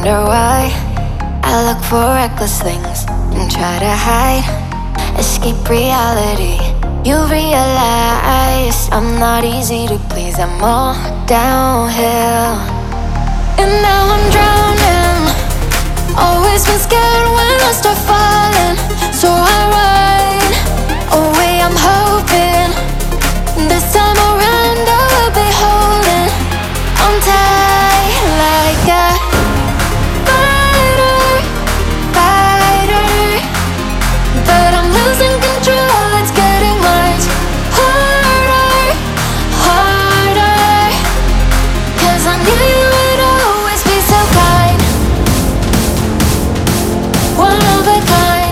wonder why I look for reckless things and try to hide, escape reality. You realize I'm not easy to please, I'm all downhill. And now I'm drowning, always been scared when I start falling. So I run away, I'm hoping this time around I will be holding on tight like a fighter, but I'm losing control, it's getting much harder, harder. 'Cause I knew you would always be so kind, one of a kind.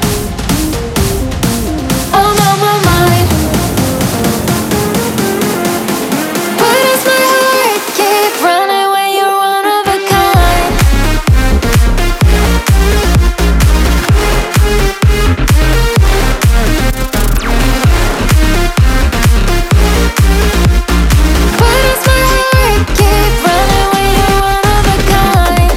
I'm on my mind. Why does my heart keep running when you're one of a kind? Why does my heart keep running when you're one of a kind?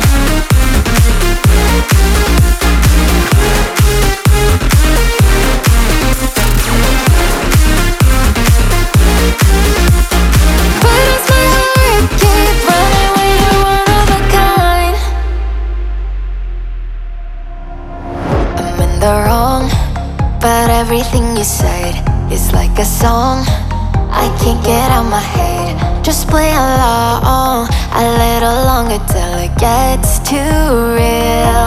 Why does my heart keep running when you're one of a kind? I'm in the wrong, but everything you said is like a song I can't get out my head. Just play along a little longer till it gets too real.